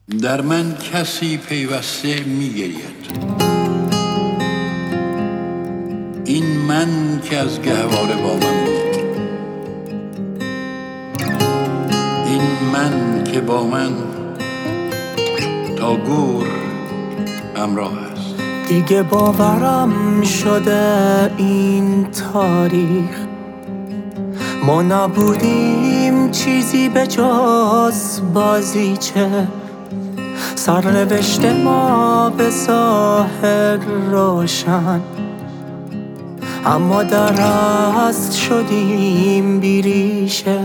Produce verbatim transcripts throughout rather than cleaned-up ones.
در من کسی پیوسته می‌گرید. این من که از گهواره با من بود، این من که با من تا گور همراه است. دیگه باورم شده این تاریخ ما نبودیم چیزی به جز بازیچه. سرنوشت ما به ظاهر روشن، اما در اصل شدیم بیریشه.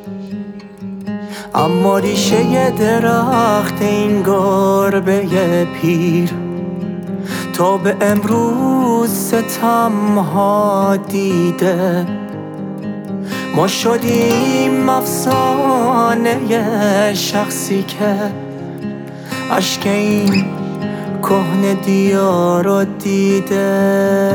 اما ریشه درخت این گربه پیر تا به امروز ستم ها دیده. ما شدیم افسانه شخصی که اشک این کهنه دیار رو دیده.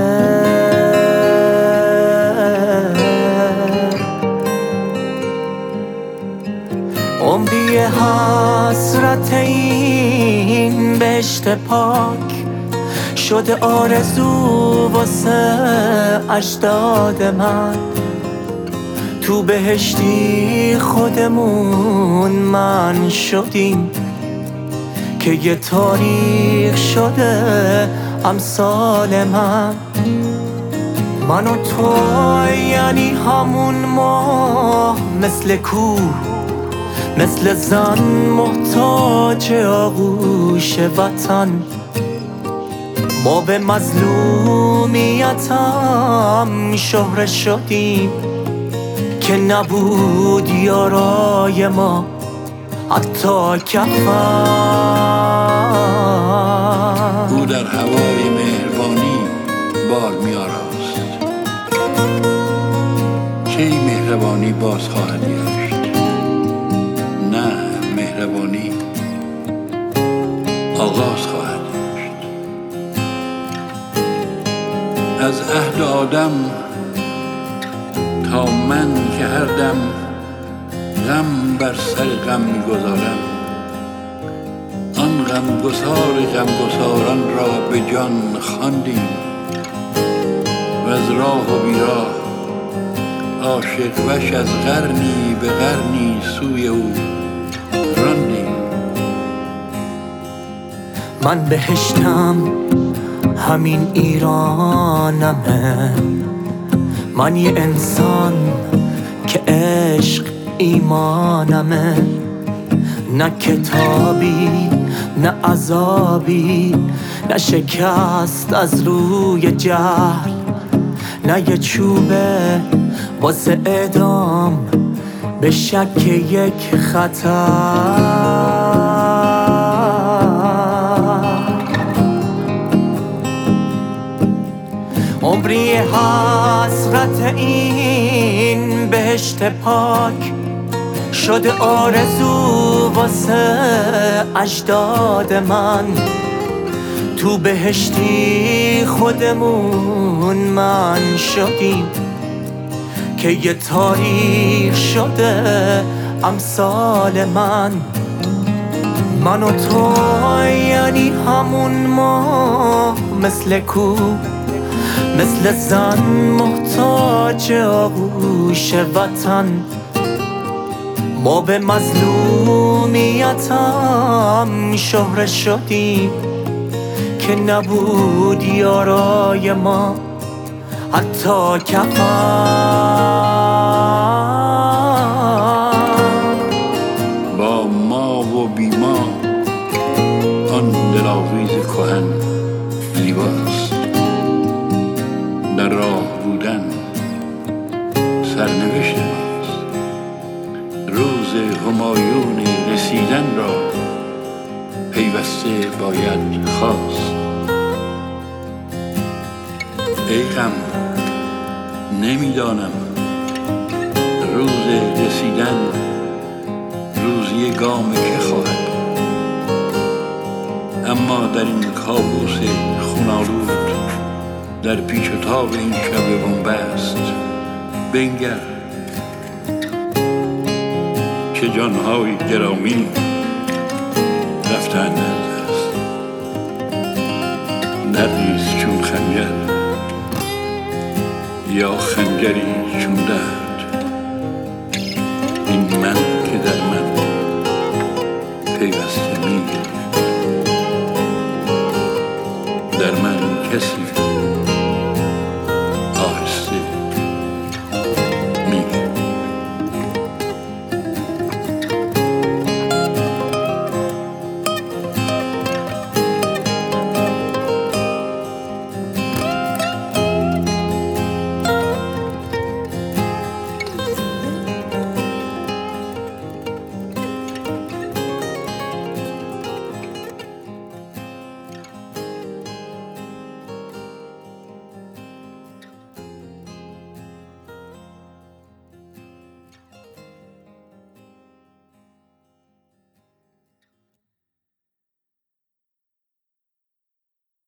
عمری حسرت این بهشت پاک شده آرزو واسه اجداد من. تو بهشتی خودمون من شدیم که یه تاریخ شده امثال من. من و تو یعنی همون ما، مثل کوه مثل زن محتاج آغوش وطن. ما به مظلومیتم شهره شدیم که نبود یارای ما حتی کفن. او در هوای مهربانی بار می آراست، کی مهربانی باز خواهد گشت؟ نه، مهربانی آغاز خواهد گشت. از عهد آدم تا من که هر دم غم بر سر غم می‌گذارم، آن غمگسار غمگساران را به جان خواندیم و از راه و بیراه عاشق وش از قرنی به قرنی سوی او راندیم. من بهشتم همین ایرانمه، من یه انسان که عشق ایمانمه. نه کتابی نه عذابی نه شکست از روی جهل، نه یه چوبه واسه اعدام به شک یک خطر. عمری حسرت این بهشت پاک شده آرزو واسه اجداد من. تو بهشتی خودمون من شدیم که یه تاریخ شده امثال من. من و تو یعنی همون ما، مثل کوه مثل زن محتاج آغوش وطن. ما به مظلومیتم شهره شدیم که نبود یارای ما حتی کفن. با ما و بی ما آن دلاویز کهن لیباس، در راه بودن سرنوشت ماست. روز همایون رسیدن را پیوسته باید خواست. ای غم، نمیدانم روز رسیدن روزی گام که خواهد، اما در این کابوس خونالود در پیچ و تاب این شب بنبست بنگر چه جانهای گرامی میگوید یا خنجری چون درد، این من که در من پیوسته میگیری. در من کسی